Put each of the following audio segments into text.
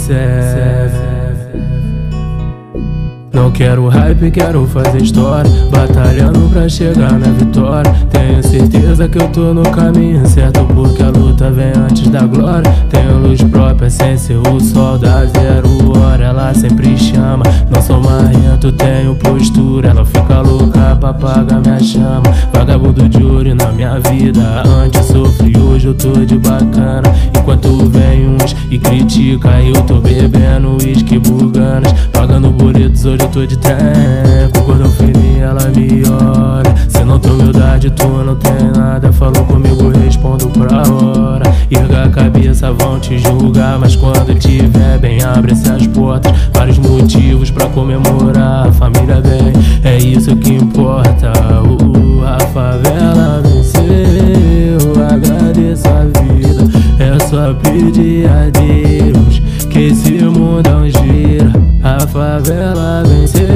Não quero hype, quero fazer história, batalhando pra chegar na vitória. Tenho certeza que eu tô no caminho certo, porque a luta vem antes da glória. Tenho luz própria sem ser o sol da 0 hora, ela sempre chama. Não sou marrento, tenho postura, ela fica louca pra apagar minha chama. Vagabundo de ouro na minha vida, antes sofri, hoje eu tô de bacana. Enquanto vem uns e critica, eu tô bebendo uísque buganas, pagando boletos, hoje eu tô de treco. Quando eu fininho ela me olha, se não tem humildade tu não tem nada. Falou comigo, respondo pra hora. Erga a cabeça, vão te julgar, mas quando tiver bem, abre-se as portas. Vários motivos pra comemorar, a família bem, é isso que importa. A favela venceu, agradeço a vida. É só pedir a Deus que esse mundão gira. A favela venceu,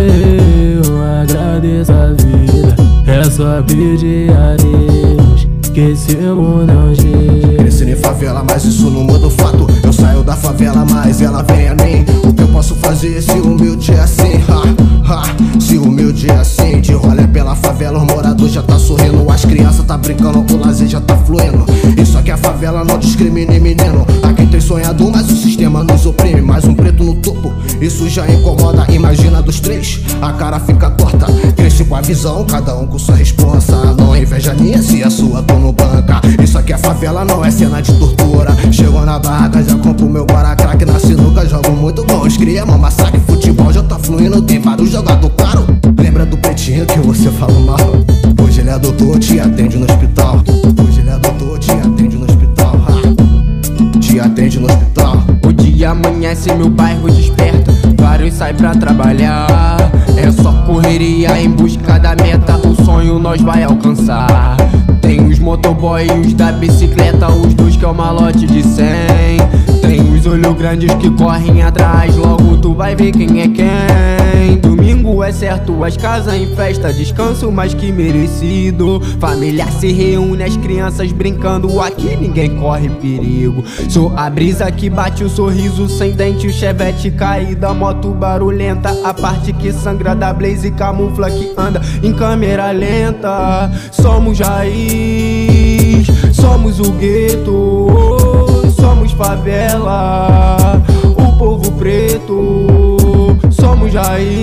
agradeço a vida. É só pedir a Deus que esse mundão gira. Cresci em favela, mas isso não muda o fato. Eu saio da favela, mas ela vem a mim. O que eu posso fazer se humilde é assim? Se humilde é assim. De rolê pela favela, os moradores já tá sorrindo, as crianças tá brincando, o lazer já tá fluindo. Isso aqui é a favela, não discrimine menino. A quem tem sonhado, mas o sistema nos oprime. Mais um preto no topo, isso já incomoda. Imagina dos três, a cara fica torta. Cresci com a visão, cada um com sua responsa. Não inveja minha se a sua tu não banca. Isso aqui é favela, não é cena de tortura. Chegou na barraca, já compro meu guaracraque. Na sinuca, jogo muito bom, os cria, mó massacre. Futebol já tá fluindo, tem vários jogadores caro. Lembra do pretinho que você fala mal? Hoje ele é doutor, te atende no hospital. Hoje ele é doutor, te atende no hospital. Te atende no hospital. O dia amanhece, meu bairro desperta, vários saem pra trabalhar. É só correria em busca da meta, o sonho nós vai alcançar. Tem os motoboy e os da bicicleta, os dois que é o malote de 100. Tem os olhos grandes que correm atrás, logo tu vai ver quem é quem. Domingo é certo, as casas em festa, descanso mais que merecido. Família se reúne, as crianças brincando, aqui ninguém corre perigo. Sou a brisa que bate o sorriso sem dente, o chevette caído, a moto barulhenta, a parte que sangra da Blaze camufla que anda em câmera lenta. Somos raiz, somos o gueto, somos favela, o povo preto. Somos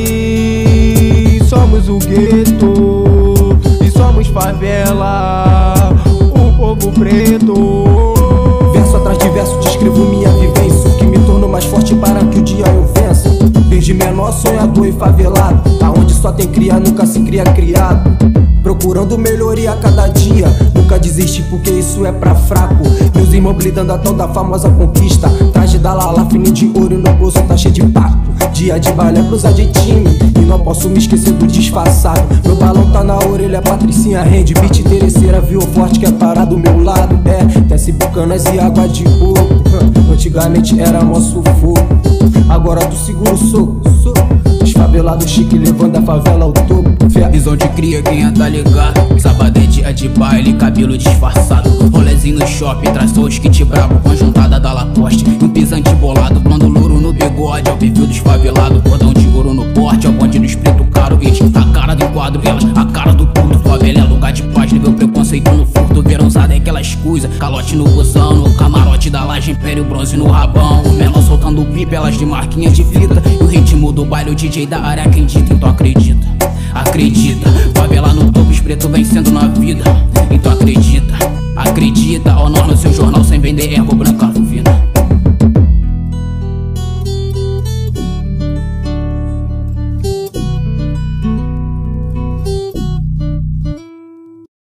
raiz, somos o gueto e somos favela, o povo preto. Verso atrás de verso descrevo minha vivência, que me tornou mais forte para que o dia eu vença. Desde menor sonhador e favelado, aonde só tem cria, nunca se cria criado. Procurando melhoria a cada dia, nunca desiste porque isso é pra fraco. Meus irmãos blindando a tal da famosa conquista. Traje da Lala, fine de ouro e no bolso tá cheio de pacto. Dia de baile é blusa de time, e não posso me esquecer do disfarçado. Meu balão tá na orelha, Patricinha rende. Beat interesseira, viu forte que é parado do meu lado. Desce bucanas e água de coco. Antigamente era mó sufoco, agora tu segura o soco. Desfavelado chique levando a favela ao topo. Visão de cria, quem tá ligado? Sabadete é de baile, cabelo disfarçado. Rolezinho no shopping, traz só os kit brabo, conjuntada da Lacoste. Um pisante bolado, blando louro no bigode, ao perfil dos favelados. Cordão de ouro no porte, ao bonde dos preto caro. Eles, a cara do quadro, elas, a cara do puto. Favela é lugar de paz, nível preconceito no furto. Verãozada é aquelas coisas, calote no busão, no camarote da laje, império bronze no rabão. O menor soltando pipa, elas de marquinha de fita. E o ritmo do baile, o DJ da área acredita, então acredita. Acredita, favela no topo, os pretos vencendo na vida. Então acredita, acredita. Honor no seu jornal sem vender erva branca fina.